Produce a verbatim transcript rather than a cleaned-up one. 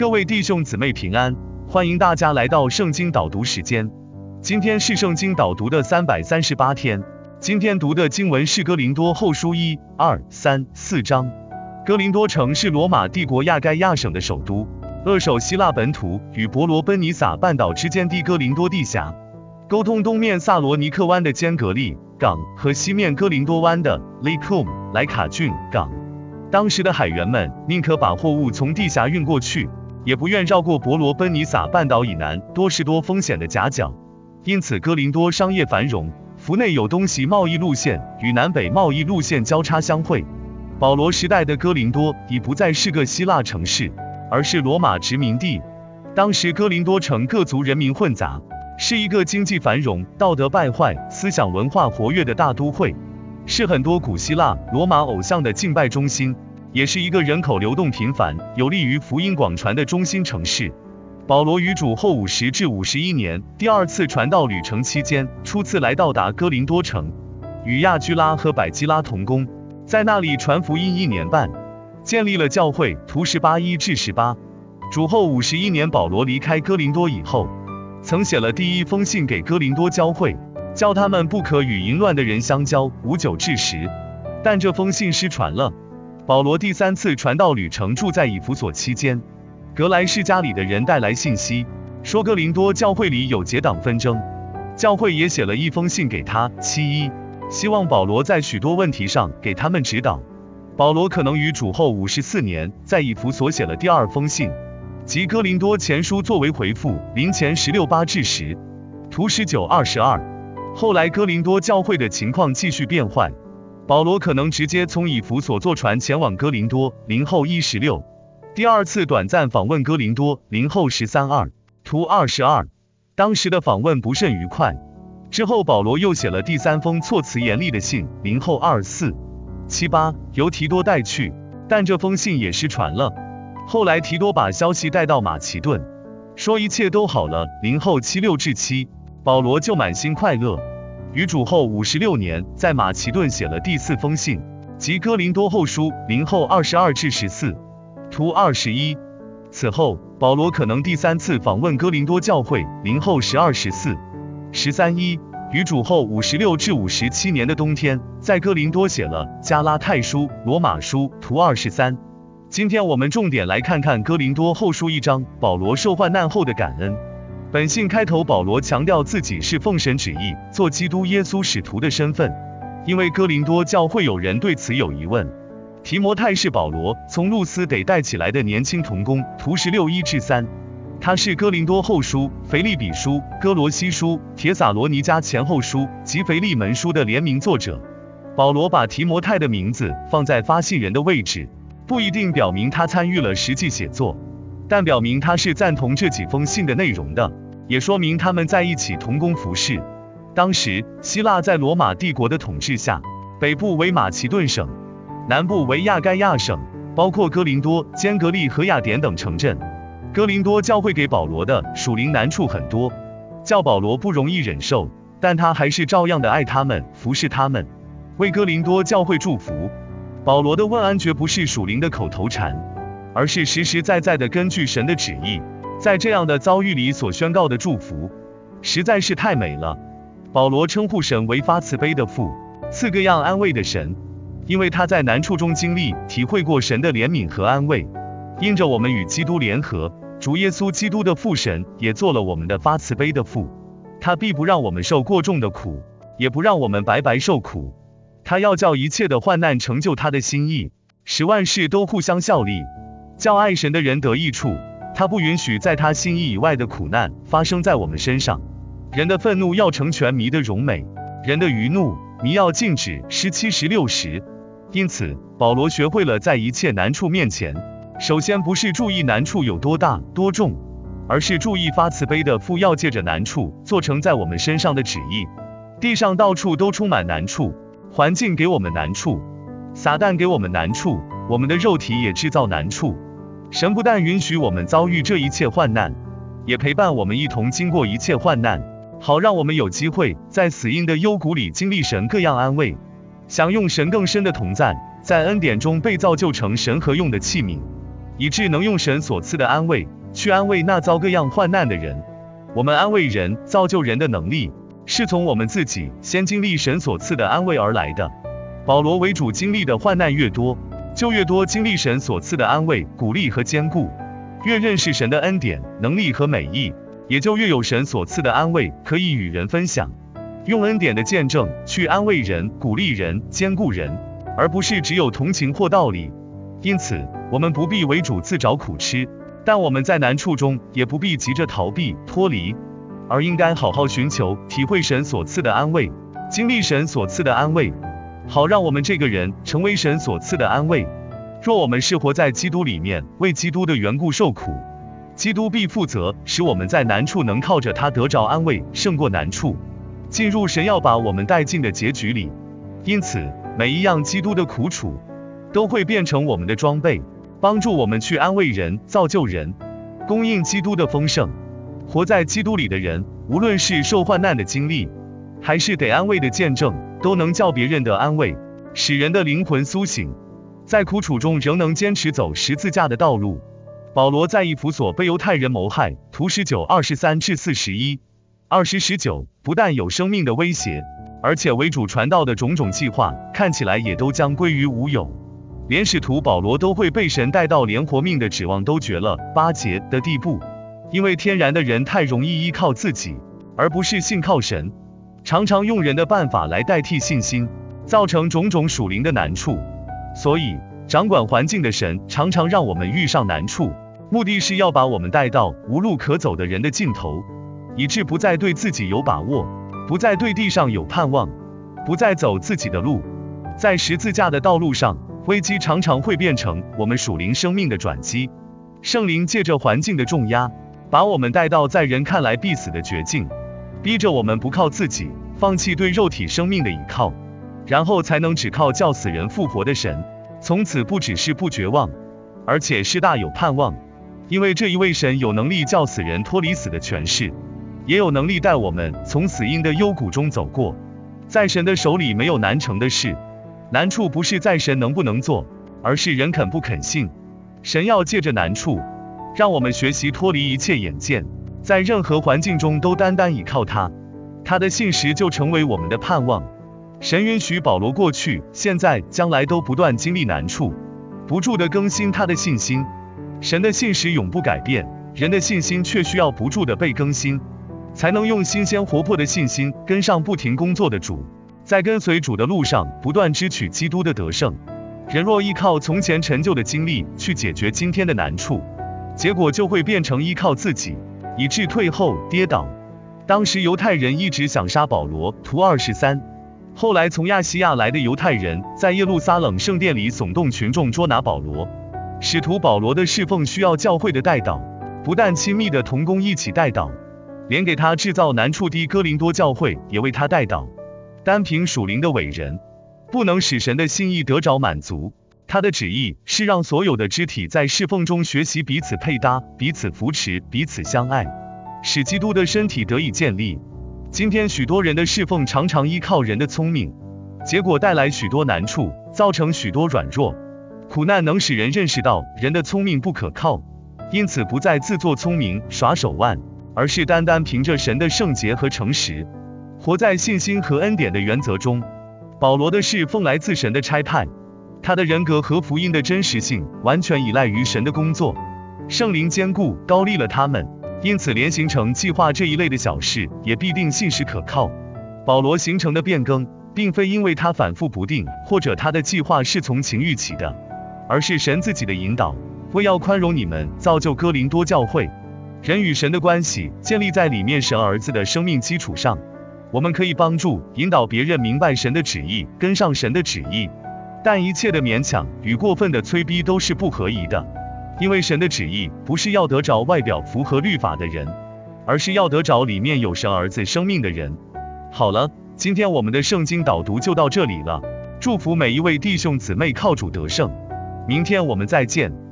各位弟兄姊妹平安，欢迎大家来到圣经导读时间。今天是圣经导读的三百三十八天，今天读的经文是哥林多后书一、二、三、四章。哥林多城是罗马帝国亚该亚省的首都，扼守希腊本土与伯罗奔尼撒半岛之间的哥林多地峡，沟通东面萨罗尼克湾的坚格利港和西面哥林多湾的 Lacum 莱卡郡港。当时的海员们宁可把货物从地峡运过去，也不愿绕过伯罗奔尼撒半岛以南多士多风险的夹角，因此哥林多商业繁荣，府内有东西贸易路线与南北贸易路线交叉相会。保罗时代的哥林多已不再是个希腊城市，而是罗马殖民地。当时哥林多城各族人民混杂，是一个经济繁荣、道德败坏、思想文化活跃的大都会，是很多古希腊、罗马偶像的敬拜中心，也是一个人口流动频繁、有利于福音广传的中心城市。保罗于主后五十至五十一年第二次传道旅程期间，初次来到达哥林多城，与亚居拉和百基拉同工，在那里传福音一年半，建立了教会。图十八一至十八。主后五十一年，保罗离开哥林多以后，曾写了第一封信给哥林多教会，叫他们不可与淫乱的人相交，无酒治食。但这封信失传了。保罗第三次传道旅程住在以弗所期间，格莱士家里的人带来信息，说哥林多教会里有结党纷争，教会也写了一封信给他。七一，希望保罗在许多问题上给他们指导。保罗可能于主后五十四年在以弗所写了第二封信，即哥林多前书，作为回复林前十六八至十。图十九二十二。后来哥林多教会的情况继续变坏，保罗可能直接从以弗所坐船前往哥林多。林后一十六。第二次短暂访问哥林多。林后十三二。图二十二。当时的访问不甚愉快。之后保罗又写了第三封措辞严厉的信。林后二十四。七八，由提多带去，但这封信也失传了。后来提多把消息带到马其顿，说一切都好了。林后七六至七。保罗就满心快乐，于主后五十六年在马其顿写了第四封信，即哥林多后书。林后二十二至十四。图二十一。此后保罗可能第三次访问哥林多教会。林后十二十四。十三一。于主后五十六至五十七年的冬天，在哥林多写了加拉太书、罗马书。图二十三。今天我们重点来看看哥林多后书一章，保罗受患难后的感恩。本信开头，保罗强调自己是奉神旨意做基督耶稣使徒的身份，因为哥林多教会有人对此有疑问。提摩太是保罗从路斯得带起来的年轻同工。图十六一至三。他是哥林多后书、腓立比书、哥罗西书、帖撒罗尼迦前后书及腓利门书的联名作者。保罗把提摩太的名字放在发信人的位置，不一定表明他参与了实际写作，但表明他是赞同这几封信的内容的，也说明他们在一起同工服事。当时希腊在罗马帝国的统治下，北部为马其顿省，南部为亚该亚省，包括哥林多、坚格利和雅典等城镇。哥林多教会给保罗的属灵难处很多，叫保罗不容易忍受，但他还是照样的爱他们，服侍他们，为哥林多教会祝福。保罗的问安绝不是属灵的口头禅，而是实实在在的根据神的旨意，在这样的遭遇里所宣告的祝福，实在是太美了。保罗称呼神为发慈悲的父，赐各样安慰的神，因为他在难处中经历、体会过神的怜悯和安慰。因着我们与基督联合，主耶稣基督的父神也做了我们的发慈悲的父，他必不让我们受过重的苦，也不让我们白白受苦。他要叫一切的患难成就他的心意，使万事都互相效力，叫爱神的人得益处。他不允许在他心意以外的苦难发生在我们身上。人的愤怒要成全迷的荣美，人的余怒迷要禁止。十七十六十。因此保罗学会了在一切难处面前，首先不是注意难处有多大多重，而是注意发慈悲的父要借着难处做成在我们身上的旨意。地上到处都充满难处，环境给我们难处，撒旦给我们难处，我们的肉体也制造难处。神不但允许我们遭遇这一切患难，也陪伴我们一同经过一切患难，好让我们有机会在死荫的幽谷里经历神各样安慰，享用神更深的同在，在恩典中被造就成神合用的器皿。 以致能用神所赐的安慰去安慰那遭各样患难的人。我们安慰人、造就人的能力，是从我们自己先经历神所赐的安慰而来的。保罗为主经历的患难越多，就越多经历神所赐的安慰、鼓励和坚固，越认识神的恩典、能力和美意，也就越有神所赐的安慰可以与人分享。用恩典的见证去安慰人、鼓励人、坚固人，而不是只有同情或道理。因此，我们不必为主自找苦吃，但我们在难处中也不必急着逃避、脱离，而应该好好寻求、体会神所赐的安慰，经历神所赐的安慰，好让我们这个人成为神所赐的安慰。若我们是活在基督里面，为基督的缘故受苦，基督必负责使我们在难处能靠着他得着安慰，胜过难处，进入神要把我们带进的结局里。因此，每一样基督的苦楚都会变成我们的装备，帮助我们去安慰人、造就人，供应基督的丰盛。活在基督里的人，无论是受患难的经历，还是得安慰的见证，都能叫别人得安慰，使人的灵魂苏醒，在苦楚中仍能坚持走十字架的道路。保罗在以弗所被犹太人谋害，图十九二十三至四十一。二十十九，不但有生命的威胁，而且为主传道的种种计划看起来也都将归于无有。连使徒保罗都会被神带到连活命的指望都绝了八节的地步，因为天然的人太容易依靠自己，而不是信靠神，常常用人的办法来代替信心，造成种种属灵的难处。所以，掌管环境的神常常让我们遇上难处，目的是要把我们带到无路可走的人的尽头，以致不再对自己有把握，不再对地上有盼望，不再走自己的路。在十字架的道路上，危机常常会变成我们属灵生命的转机。圣灵借着环境的重压，把我们带到在人看来必死的绝境，逼着我们不靠自己，放弃对肉体生命的倚靠，然后才能只靠叫死人复活的神。从此不只是不绝望，而且是大有盼望，因为这一位神有能力叫死人脱离死的权势，也有能力带我们从死荫的幽谷中走过。在神的手里没有难成的事，难处不是在神能不能做，而是人肯不肯信。神要借着难处，让我们学习脱离一切眼见，在任何环境中都单单倚靠他，他的信实就成为我们的盼望。神允许保罗过去、现在、将来都不断经历难处，不住地更新他的信心。神的信实永不改变，人的信心却需要不住地被更新，才能用新鲜活泼的信心跟上不停工作的主，在跟随主的路上不断支取基督的得胜。人若依靠从前陈旧的经历去解决今天的难处，结果就会变成依靠自己，以致退后跌倒。当时犹太人一直想杀保罗，图二十三。后来从亚细亚来的犹太人在耶路撒冷圣殿里耸动群众捉拿保罗。使徒保罗的侍奉需要教会的代祷，不但亲密的同工一起代祷，连给他制造难处的哥林多教会也为他代祷。单凭属灵的伟人，不能使神的心意得着满足。他的旨意是让所有的肢体在侍奉中学习彼此配搭、彼此扶持、彼此相爱，使基督的身体得以建立。今天许多人的侍奉常常依靠人的聪明，结果带来许多难处，造成许多软弱。苦难能使人认识到人的聪明不可靠，因此不再自作聪明耍手腕，而是单单凭着神的圣洁和诚实，活在信心和恩典的原则中。保罗的侍奉来自神的差派，他的人格和福音的真实性完全依赖于神的工作，圣灵坚固高立了他们，因此连形成计划这一类的小事也必定信实可靠。保罗形成的变更并非因为他反复不定，或者他的计划是从情欲起的，而是神自己的引导，为要宽容你们，造就哥林多教会。人与神的关系建立在里面神儿子的生命基础上，我们可以帮助引导别人明白神的旨意，跟上神的旨意，但一切的勉强与过分的催逼都是不合宜的，因为神的旨意不是要得着外表符合律法的人，而是要得着里面有神儿子生命的人。好了，今天我们的圣经导读就到这里了，祝福每一位弟兄姊妹靠主得胜，明天我们再见。